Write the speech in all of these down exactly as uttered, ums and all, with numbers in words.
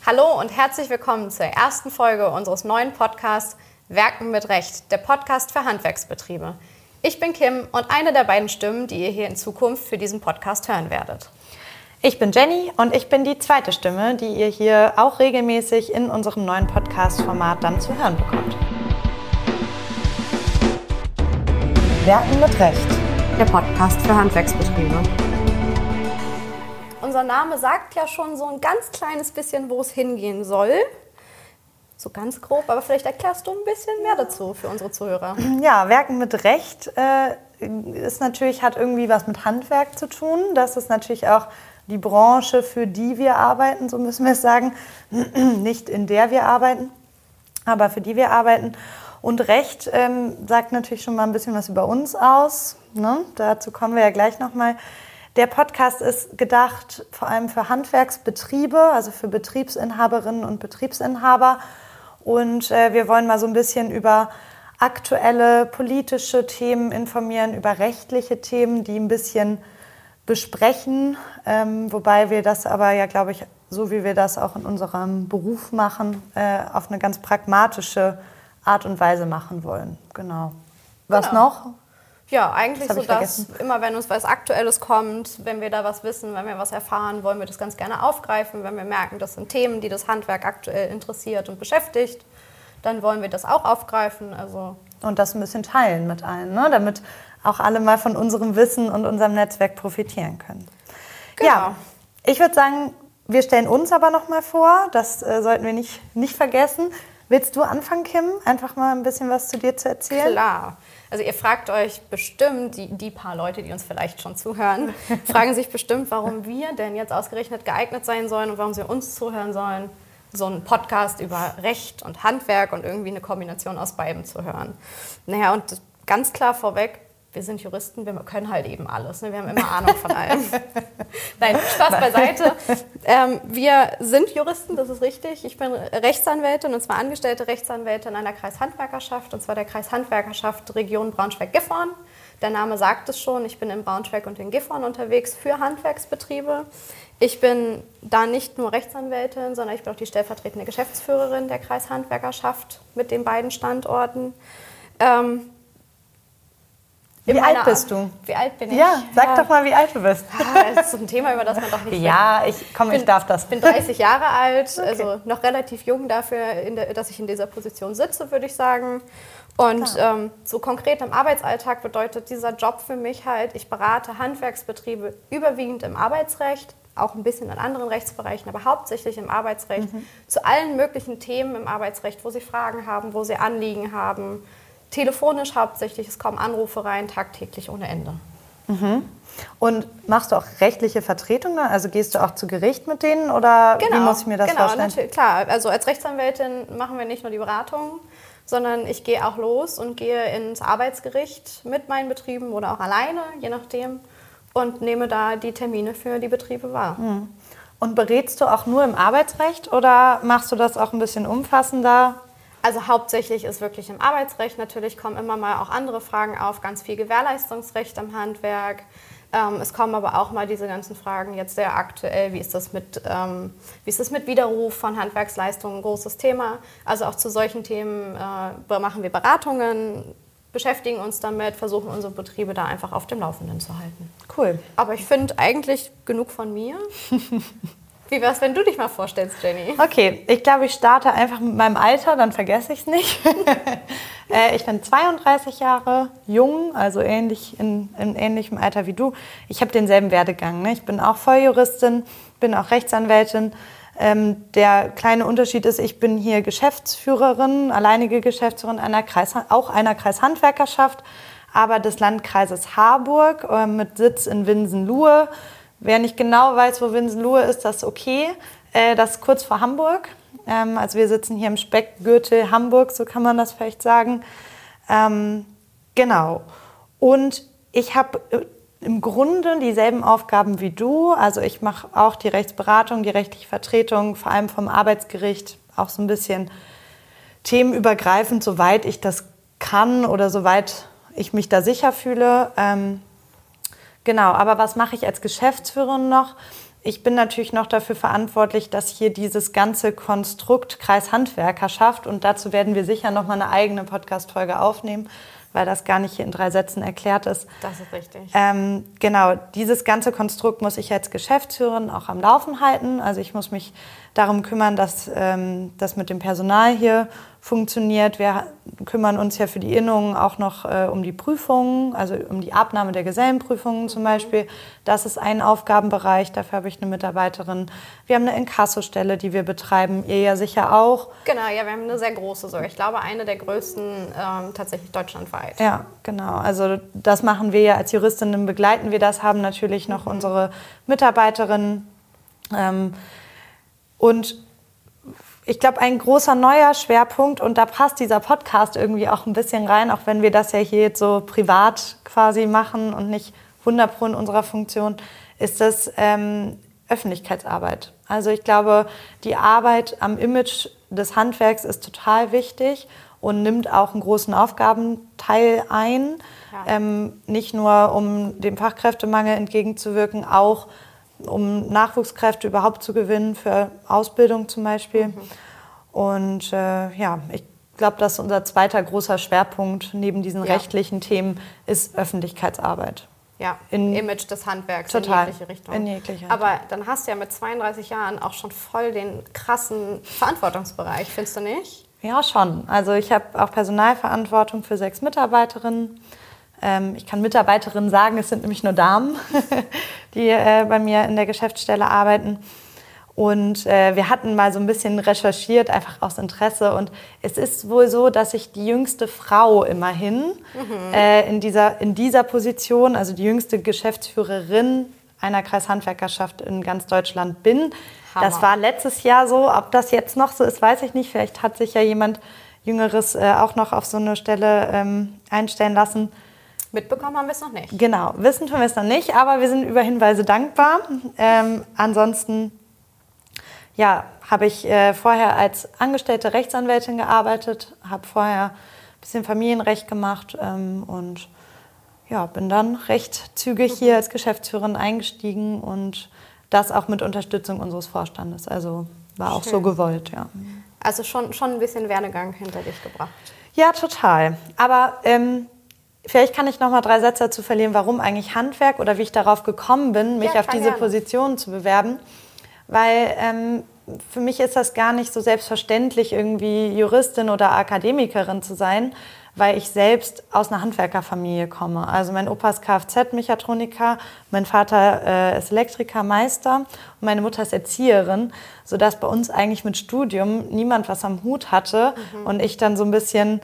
Hallo und herzlich willkommen zur ersten Folge unseres neuen Podcasts Werken mit Recht, der Podcast für Handwerksbetriebe. Ich bin Kim und eine der beiden Stimmen, die ihr hier in Zukunft für diesen Podcast hören werdet. Ich bin Jenny und ich bin die zweite Stimme, die ihr hier auch regelmäßig in unserem neuen Podcast-Format dann zu hören bekommt. Werken mit Recht, der Podcast für Handwerksbetriebe. Unser Name sagt ja schon so ein ganz kleines bisschen, wo es hingehen soll. So ganz grob, aber vielleicht erklärst du ein bisschen mehr dazu für unsere Zuhörer. Ja, Werken mit Recht äh, ist natürlich, hat irgendwie was mit Handwerk zu tun. Das ist natürlich auch die Branche, für die wir arbeiten, so müssen wir es sagen. Nicht in der wir arbeiten, aber für die wir arbeiten. Und Recht ähm, sagt natürlich schon mal ein bisschen was über uns aus. Ne? Dazu kommen wir ja gleich nochmal. Der Podcast ist gedacht vor allem für Handwerksbetriebe, also für Betriebsinhaberinnen und Betriebsinhaber. Und äh, wir wollen mal so ein bisschen über aktuelle politische Themen informieren, über rechtliche Themen, die ein bisschen besprechen. Ähm, wobei wir das aber ja, glaube ich, so wie wir das auch in unserem Beruf machen, äh, auf eine ganz pragmatische Art und Weise machen wollen. Genau. Was genau. noch? Ja, eigentlich das so, dass immer, wenn uns was Aktuelles kommt, wenn wir da was wissen, wenn wir was erfahren, wollen wir das ganz gerne aufgreifen. Wenn wir merken, das sind Themen, die das Handwerk aktuell interessiert und beschäftigt, dann wollen wir das auch aufgreifen. Also und das ein bisschen teilen mit allen, ne? Damit auch alle mal von unserem Wissen und unserem Netzwerk profitieren können. Genau. Ja, ich würde sagen, wir stellen uns aber noch mal vor. Das äh, sollten wir nicht, nicht vergessen. Willst du anfangen, Kim? Einfach mal ein bisschen was zu dir zu erzählen? Klar. Also ihr fragt euch bestimmt, die, die paar Leute, die uns vielleicht schon zuhören, fragen sich bestimmt, warum wir denn jetzt ausgerechnet geeignet sein sollen und warum sie uns zuhören sollen, so einen Podcast über Recht und Handwerk und irgendwie eine Kombination aus beidem zu hören. Naja, und ganz klar vorweg, wir sind Juristen, wir können halt eben alles. Ne? Wir haben immer Ahnung von allem. Nein, Spaß beiseite. Ähm, wir sind Juristen, das ist richtig. Ich bin Rechtsanwältin, und zwar angestellte Rechtsanwältin einer Kreishandwerkerschaft, und zwar der Kreishandwerkerschaft Region Braunschweig-Gifhorn. Der Name sagt es schon, ich bin in Braunschweig und in Gifhorn unterwegs für Handwerksbetriebe. Ich bin da nicht nur Rechtsanwältin, sondern ich bin auch die stellvertretende Geschäftsführerin der Kreishandwerkerschaft mit den beiden Standorten. Ähm, Wie alt bist du? Wie alt bin ich? Ja, sag ja. doch mal, wie alt du bist. Ah, das ist ein Thema, über das man doch nicht Ja, ich komm, ich darf das. Ich bin dreißig Jahre alt, Okay. also noch relativ jung dafür, in der, dass ich in dieser Position sitze, würde ich sagen. Und ähm, so konkret im Arbeitsalltag bedeutet dieser Job für mich halt, ich berate Handwerksbetriebe überwiegend im Arbeitsrecht, auch ein bisschen in anderen Rechtsbereichen, aber hauptsächlich im Arbeitsrecht, mhm. zu allen möglichen Themen im Arbeitsrecht, wo sie Fragen haben, wo sie Anliegen haben. Telefonisch hauptsächlich, es kommen Anrufe rein, tagtäglich ohne Ende. Mhm. Und machst du auch rechtliche Vertretung? Also gehst du auch zu Gericht mit denen oder genau, wie muss ich mir das genau, vorstellen? Natürlich, klar, also als Rechtsanwältin machen wir nicht nur die Beratung, sondern ich gehe auch los und gehe ins Arbeitsgericht mit meinen Betrieben oder auch alleine, je nachdem, und nehme da die Termine für die Betriebe wahr. Mhm. Und berätst du auch nur im Arbeitsrecht oder machst du das auch ein bisschen umfassender? Also hauptsächlich ist wirklich im Arbeitsrecht. Natürlich kommen immer mal auch andere Fragen auf, ganz viel Gewährleistungsrecht am Handwerk. Ähm, es kommen aber auch mal diese ganzen Fragen jetzt sehr aktuell, wie ist das mit, ähm, wie ist das mit Widerruf von Handwerksleistungen, ein großes Thema. Also auch zu solchen Themen äh, machen wir Beratungen, beschäftigen uns damit, versuchen unsere Betriebe da einfach auf dem Laufenden zu halten. Cool. Aber ich finde eigentlich genug von mir. Wie wär's, wenn du dich mal vorstellst, Jenny? Okay, ich glaube, ich starte einfach mit meinem Alter, dann vergesse ich es nicht. äh, ich bin zweiunddreißig Jahre jung, also ähnlich in, in ähnlichem Alter wie du. Ich habe denselben Werdegang. Ne? Ich bin auch Volljuristin, bin auch Rechtsanwältin. Ähm, der kleine Unterschied ist, ich bin hier Geschäftsführerin, alleinige Geschäftsführerin einer Kreis, auch einer Kreishandwerkerschaft, aber des Landkreises Harburg äh, mit Sitz in Winsen-Luhe. Wer nicht genau weiß, wo Winsen-Luhe ist, das ist okay. Äh, das ist kurz vor Hamburg. Ähm, also wir sitzen hier im Speckgürtel Hamburg, so kann man das vielleicht sagen. Ähm, genau. Und ich habe im Grunde dieselben Aufgaben wie du. Also ich mache auch die Rechtsberatung, die rechtliche Vertretung, vor allem vom Arbeitsgericht, auch so ein bisschen themenübergreifend, soweit ich das kann oder soweit ich mich da sicher fühle. Ähm, Genau, aber was mache ich als Geschäftsführerin noch? ich bin natürlich noch dafür verantwortlich, dass hier dieses ganze Konstrukt Kreishandwerkerschaft, und dazu werden wir sicher noch mal eine eigene Podcast-Folge aufnehmen, weil das gar nicht hier in drei Sätzen erklärt ist. Das ist richtig. Ähm, genau, dieses ganze Konstrukt muss ich als Geschäftsführerin auch am Laufen halten. Also ich muss mich darum kümmern, dass ähm, das mit dem Personal hier funktioniert. Wir kümmern uns ja für die Innungen auch noch äh, um die Prüfungen, also um die Abnahme der Gesellenprüfungen zum Beispiel. Das ist ein Aufgabenbereich, dafür habe ich eine Mitarbeiterin. Wir haben eine Inkassostelle, die wir betreiben, ihr ja sicher auch. Genau, ja, wir haben eine sehr große, so ich glaube eine der größten ähm, tatsächlich deutschlandweit. Ja, genau. Also das machen wir ja als Juristinnen, begleiten wir das, haben natürlich noch mhm. unsere Mitarbeiterinnen. Ähm, und ich glaube, ein großer neuer Schwerpunkt, und da passt dieser Podcast irgendwie auch ein bisschen rein, auch wenn wir das ja hier jetzt so privat quasi machen und nicht hundert Prozent in unserer Funktion, ist das ähm, Öffentlichkeitsarbeit. Also ich glaube, die Arbeit am Image des Handwerks ist total wichtig und nimmt auch einen großen Aufgabenteil ein. Ja. Ähm, nicht nur, um dem Fachkräftemangel entgegenzuwirken, auch um Nachwuchskräfte überhaupt zu gewinnen, für Ausbildung zum Beispiel. Mhm. Und äh, ja, ich glaube, dass unser zweiter großer Schwerpunkt neben diesen ja. rechtlichen Themen ist Öffentlichkeitsarbeit. Ja, in Image des Handwerks total, in jegliche Richtung. In jegliche Aber dann hast du ja mit zweiunddreißig Jahren auch schon voll den krassen Verantwortungsbereich, findest du nicht? Ja, schon. Also ich habe auch Personalverantwortung für sechs Mitarbeiterinnen. Ähm, ich kann Mitarbeiterinnen sagen, es sind nämlich nur Damen, die äh, bei mir in der Geschäftsstelle arbeiten. Und äh, wir hatten mal so ein bisschen recherchiert, einfach aus Interesse. Und es ist wohl so, dass ich die jüngste Frau immerhin mhm. äh, in, dieser, in dieser Position, also die jüngste Geschäftsführerin einer Kreishandwerkerschaft in ganz Deutschland bin. Hammer. Das war letztes Jahr so. Ob das jetzt noch so ist, weiß ich nicht. Vielleicht hat sich ja jemand Jüngeres äh, auch noch auf so eine Stelle ähm, einstellen lassen. Mitbekommen haben wir es noch nicht. Genau, wissen tun wir es noch nicht, aber wir sind über Hinweise dankbar. Ähm, ansonsten ja, habe ich äh, vorher als angestellte Rechtsanwältin gearbeitet, habe vorher ein bisschen Familienrecht gemacht ähm, und ja, bin dann recht zügig hier als Geschäftsführerin eingestiegen und das auch mit Unterstützung unseres Vorstandes. Also war auch Schön. So gewollt, ja. Also schon, schon ein bisschen Werdegang hinter dich gebracht. Ja, total. Aber ähm, vielleicht kann ich noch mal drei Sätze dazu verlieren, warum eigentlich Handwerk oder wie ich darauf gekommen bin, mich ja, auf diese gerne. Position zu bewerben. Weil ähm, für mich ist das gar nicht so selbstverständlich, irgendwie Juristin oder Akademikerin zu sein, weil ich selbst aus einer Handwerkerfamilie komme. Also mein Opa ist Kfz-Mechatroniker, mein Vater äh, ist Elektrikermeister und meine Mutter ist Erzieherin, sodass bei uns eigentlich mit Studium niemand was am Hut hatte mhm. und ich dann so ein bisschen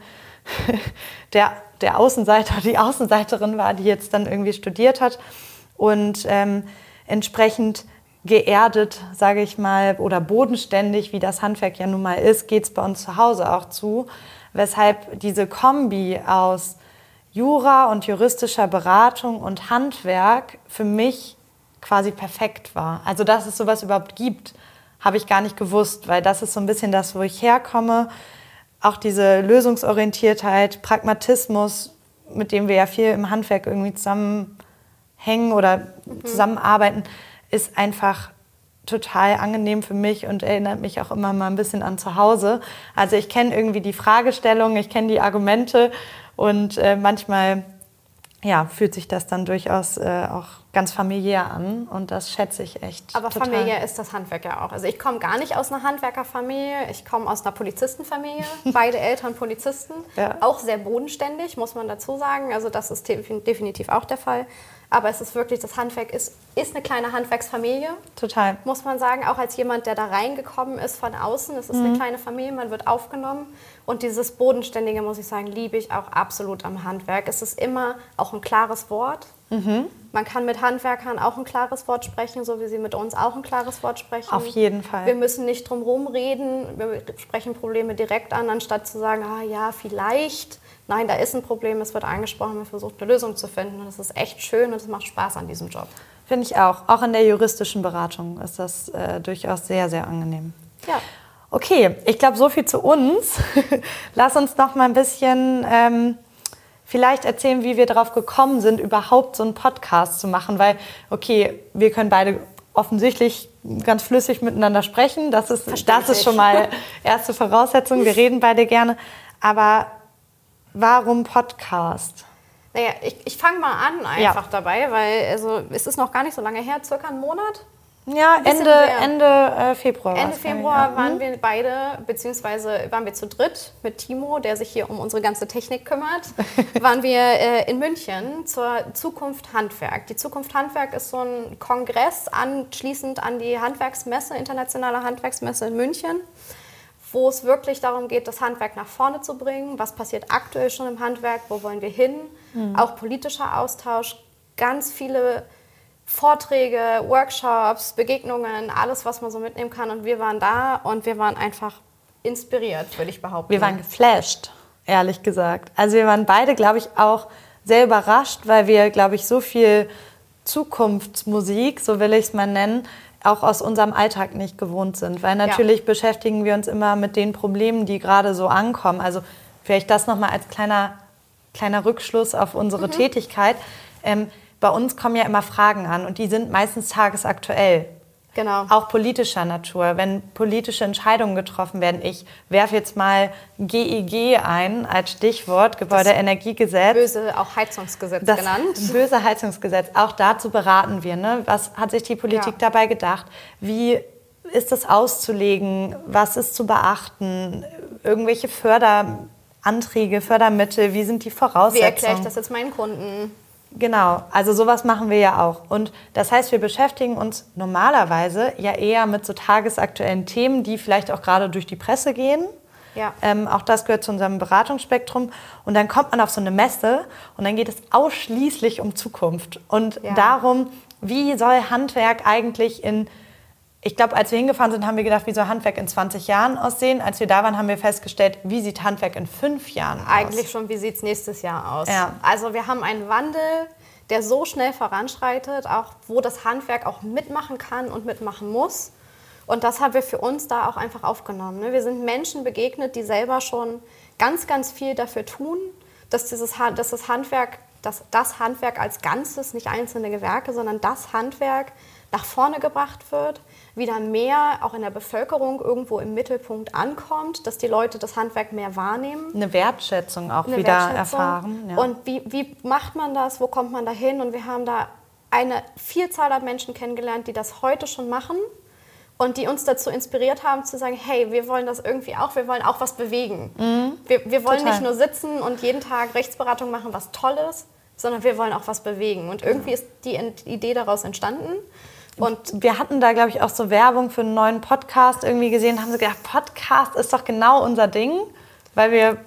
der, der Außenseiter, die Außenseiterin war, die jetzt dann irgendwie studiert hat und ähm, entsprechend geerdet, sage ich mal, oder bodenständig, wie das Handwerk ja nun mal ist, geht es bei uns zu Hause auch zu. Weshalb diese Kombi aus Jura und juristischer Beratung und Handwerk für mich quasi perfekt war. Also, dass es sowas überhaupt gibt, habe ich gar nicht gewusst, weil das ist so ein bisschen das, wo ich herkomme. Auch diese Lösungsorientiertheit, Pragmatismus, mit dem wir ja viel im Handwerk irgendwie zusammenhängen oder mhm. zusammenarbeiten, ist einfach total angenehm für mich und erinnert mich auch immer mal ein bisschen an zu Hause. Also ich kenne irgendwie die Fragestellungen, ich kenne die Argumente und äh, manchmal ja, fühlt sich das dann durchaus äh, auch ganz familiär an und das schätze ich echt Aber total. familiär ist das Handwerk ja auch. Also ich komme gar nicht aus einer Handwerkerfamilie, ich komme aus einer Polizistenfamilie, beide Eltern Polizisten, ja. Auch sehr bodenständig, muss man dazu sagen. Also das ist definitiv auch der Fall. Aber es ist wirklich, das Handwerk ist, ist eine kleine Handwerksfamilie. Total. Muss man sagen, auch als jemand, der da reingekommen ist von außen. Es ist mhm. eine kleine Familie, man wird aufgenommen. Und dieses Bodenständige, muss ich sagen, liebe ich auch absolut am Handwerk. Es ist immer auch ein klares Wort. Mhm. Man kann mit Handwerkern auch ein klares Wort sprechen, so wie sie mit uns auch ein klares Wort sprechen. Auf jeden Fall. Wir müssen nicht drum herum reden, wir sprechen Probleme direkt an, anstatt zu sagen, ah ja, vielleicht. Nein, da ist ein Problem, es wird angesprochen, man versucht eine Lösung zu finden. Und das ist echt schön und es macht Spaß an diesem Job. Finde ich auch. Auch in der juristischen Beratung ist das äh, durchaus sehr, sehr angenehm. Ja. Okay, ich glaube, so viel zu uns. Lass uns noch mal ein bisschen ähm, vielleicht erzählen, wie wir darauf gekommen sind, überhaupt so einen Podcast zu machen. Weil, okay, wir können beide offensichtlich ganz flüssig miteinander sprechen. Das ist, das ist Verständlich. schon mal erste Voraussetzung. Wir reden beide gerne. Aber warum Podcast? Naja, ich, ich fange mal an einfach Ja. dabei, weil also, es ist noch gar nicht so lange her, circa einen Monat. Ja, bisschen Ende, mehr. Ende äh, Februar. Ende war's, glaub ich, Februar ja. waren wir beide, beziehungsweise waren wir zu dritt mit Timo, der sich hier um unsere ganze Technik kümmert, waren wir äh, in München zur Zukunft Handwerk. Die Zukunft Handwerk ist so ein Kongress anschließend an die Handwerksmesse, internationale Handwerksmesse in München, wo es wirklich darum geht, das Handwerk nach vorne zu bringen. Was passiert aktuell schon im Handwerk? Wo wollen wir hin? Mhm. Auch politischer Austausch, ganz viele Vorträge, Workshops, Begegnungen, alles, was man so mitnehmen kann. Und wir waren da und wir waren einfach inspiriert, würde ich behaupten. Wir waren geflasht, ehrlich gesagt. Also wir waren beide, glaube ich, auch sehr überrascht, weil wir, glaube ich, so viel Zukunftsmusik, so will ich es mal nennen, auch aus unserem Alltag nicht gewohnt sind. Weil natürlich ja. beschäftigen wir uns immer mit den Problemen, die gerade so ankommen. Also vielleicht das nochmal als kleiner, kleiner Rückschluss auf unsere mhm. Tätigkeit. Ähm, Bei uns kommen ja immer Fragen an und die sind meistens tagesaktuell. Genau. Auch politischer Natur, wenn politische Entscheidungen getroffen werden. Ich werfe jetzt mal G E G ein als Stichwort, Gebäudeenergiegesetz. Böse auch Heizungsgesetz das genannt. Böse Heizungsgesetz, auch dazu beraten wir. Ne? Was hat sich die Politik ja. dabei gedacht? Wie ist das auszulegen? Was ist zu beachten? Irgendwelche Förderanträge, Fördermittel, wie sind die Voraussetzungen? Wie erkläre ich das jetzt meinen Kunden? Genau, also sowas machen wir ja auch. Und das heißt, wir beschäftigen uns normalerweise ja eher mit so tagesaktuellen Themen, die vielleicht auch gerade durch die Presse gehen. Ja. Ähm, auch das gehört zu unserem Beratungsspektrum. Und dann kommt man auf so eine Messe und dann geht es ausschließlich um Zukunft. Und ja. darum, wie soll Handwerk eigentlich in... Ich glaube, als wir hingefahren sind, haben wir gedacht, wie soll Handwerk in zwanzig Jahren aussehen? Als wir da waren, haben wir festgestellt, wie sieht Handwerk in fünf Jahren aus? Eigentlich schon, wie sieht es nächstes Jahr aus? Ja. Also wir haben einen Wandel, der so schnell voranschreitet, auch wo das Handwerk auch mitmachen kann und mitmachen muss. Und das haben wir für uns da auch einfach aufgenommen. Wir sind Menschen begegnet, die selber schon ganz, ganz viel dafür tun, dass, dieses, dass das Handwerk, dass das Handwerk als Ganzes, nicht einzelne Gewerke, sondern das Handwerk nach vorne gebracht wird, wieder mehr auch in der Bevölkerung irgendwo im Mittelpunkt ankommt, dass die Leute das Handwerk mehr wahrnehmen. Eine Wertschätzung auch Eine wieder Wertschätzung. erfahren. Ja. Und wie, wie macht man das? Wo kommt man da hin? Und wir haben da eine Vielzahl an Menschen kennengelernt, die das heute schon machen und die uns dazu inspiriert haben, zu sagen, hey, wir wollen das irgendwie auch, wir wollen auch was bewegen. Mhm. Wir, wir wollen Total. Nicht nur sitzen und jeden Tag Rechtsberatung machen, was toll ist, sondern wir wollen auch was bewegen. Und irgendwie ist die Idee daraus entstanden. Und wir hatten da, glaube ich, auch so Werbung für einen neuen Podcast irgendwie gesehen, haben sie gedacht, Podcast ist doch genau unser Ding, weil wir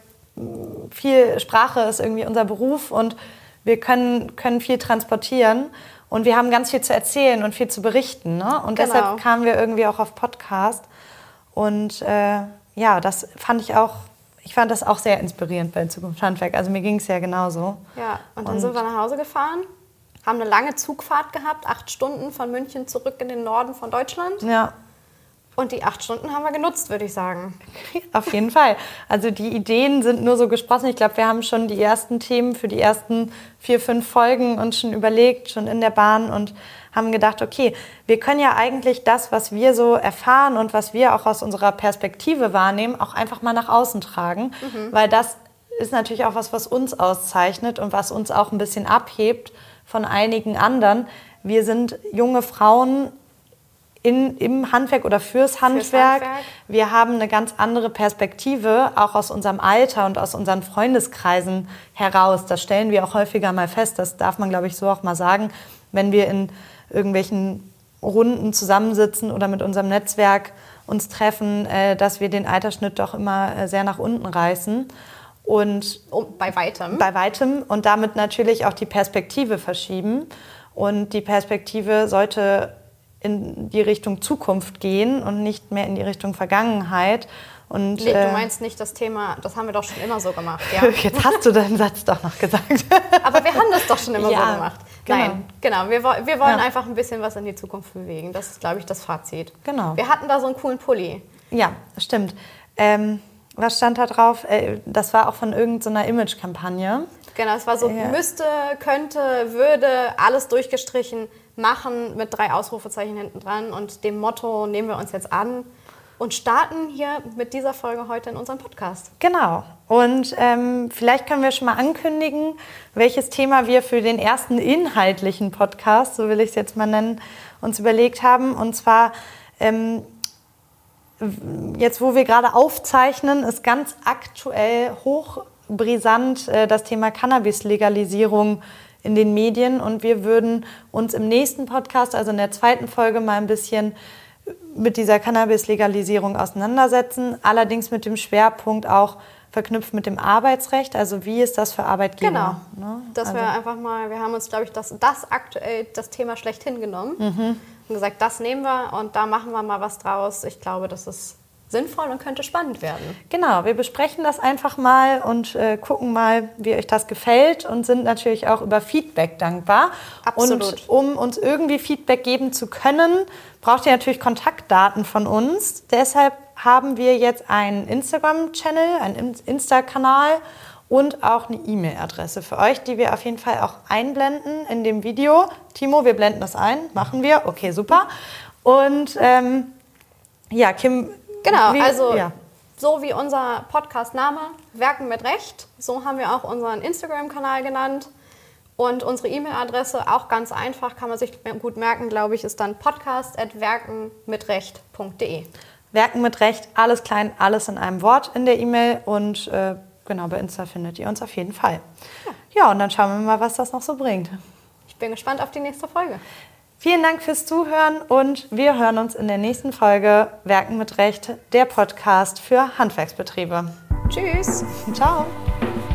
viel Sprache ist irgendwie unser Beruf und wir können, können viel transportieren und wir haben ganz viel zu erzählen und viel zu berichten. Ne? Und genau. deshalb kamen wir irgendwie auch auf Podcast. Und äh, ja, das fand ich auch, ich fand das auch sehr inspirierend bei Zukunft Handwerk. Also mir ging es ja genauso. Ja, und dann und sind wir nach Hause gefahren. Haben eine lange Zugfahrt gehabt, acht Stunden von München zurück in den Norden von Deutschland. Ja. Und die acht Stunden haben wir genutzt, würde ich sagen. Auf jeden Fall. Also die Ideen sind nur so gesprossen. Ich glaube, wir haben schon die ersten Themen für die ersten vier, fünf Folgen uns schon überlegt, schon in der Bahn und haben gedacht, okay, wir können ja eigentlich das, was wir so erfahren und was wir auch aus unserer Perspektive wahrnehmen, auch einfach mal nach außen tragen. Mhm. Weil das ist natürlich auch was, was uns auszeichnet und was uns auch ein bisschen abhebt von einigen anderen. Wir sind junge Frauen in, im Handwerk oder fürs Handwerk. fürs Handwerk. Wir haben eine ganz andere Perspektive, auch aus unserem Alter und aus unseren Freundeskreisen heraus. Das stellen wir auch häufiger mal fest. Das darf man, glaube ich, so auch mal sagen, wenn wir in irgendwelchen Runden zusammensitzen oder mit unserem Netzwerk uns treffen, äh, dass wir den Altersschnitt doch immer äh, sehr nach unten reißen. Und oh, bei weitem. Bei weitem und damit natürlich auch die Perspektive verschieben. Und die Perspektive sollte in die Richtung Zukunft gehen und nicht mehr in die Richtung Vergangenheit. Und, nee, äh, du meinst nicht das Thema, das haben wir doch schon immer so gemacht. Ja. Jetzt hast du deinen Satz doch noch gesagt. Aber wir haben das doch schon immer ja, so gemacht. Genau. Nein, genau. Wir, wir wollen ja. einfach ein bisschen was in die Zukunft bewegen. Das ist, glaube ich, das Fazit. Genau. Wir hatten da so einen coolen Pulli. Ja, stimmt. Ähm, Was stand da drauf? Das war auch von irgendeiner Image-Kampagne. Genau, es war so, ja. müsste, könnte, würde, alles durchgestrichen, machen mit drei Ausrufezeichen hinten dran und dem Motto nehmen wir uns jetzt an und starten hier mit dieser Folge heute in unserem Podcast. Genau. Und ähm, vielleicht können wir schon mal ankündigen, welches Thema wir für den ersten inhaltlichen Podcast, so will ich es jetzt mal nennen, uns überlegt haben. Und zwar, ähm, jetzt wo wir gerade aufzeichnen, ist ganz aktuell hochbrisant äh, das Thema Cannabis-Legalisierung in den Medien. Und wir würden uns im nächsten Podcast, also in der zweiten Folge, mal ein bisschen mit dieser Cannabis-Legalisierung auseinandersetzen. Allerdings mit dem Schwerpunkt auch verknüpft mit dem Arbeitsrecht. Also wie ist das für Arbeitgeber? Genau. Ne? Dass also. wir einfach mal, wir haben uns, glaube ich, das, das aktuell das Thema schlechthin genommen mhm. und gesagt, das nehmen wir und da machen wir mal was draus. Ich glaube, das ist sinnvoll und könnte spannend werden. Genau, wir besprechen das einfach mal und äh, gucken mal, wie euch das gefällt und sind natürlich auch über Feedback dankbar. Absolut. Und um uns irgendwie Feedback geben zu können, braucht ihr natürlich Kontaktdaten von uns. Deshalb haben wir jetzt einen Instagram-Channel, einen Insta-Kanal und auch eine E-Mail-Adresse für euch, die wir auf jeden Fall auch einblenden in dem Video. Timo, wir blenden das ein. Machen wir. Okay, super. Und ähm, ja, Kim... Genau, wie, also ja. so wie unser Podcast-Name, Werken mit Recht, so haben wir auch unseren Instagram-Kanal genannt. Und unsere E-Mail-Adresse, auch ganz einfach, kann man sich gut merken, glaube ich, ist dann podcast at werkenmitrecht punkt de. Werken mit Recht, alles klein, alles in einem Wort in der E-Mail. Und äh, genau, bei Insta findet ihr uns auf jeden Fall. Ja. ja, und dann schauen wir mal, was das noch so bringt. Ich bin gespannt auf die nächste Folge. Vielen Dank fürs Zuhören und wir hören uns in der nächsten Folge Werken mit Recht, der Podcast für Handwerksbetriebe. Tschüss. Ciao.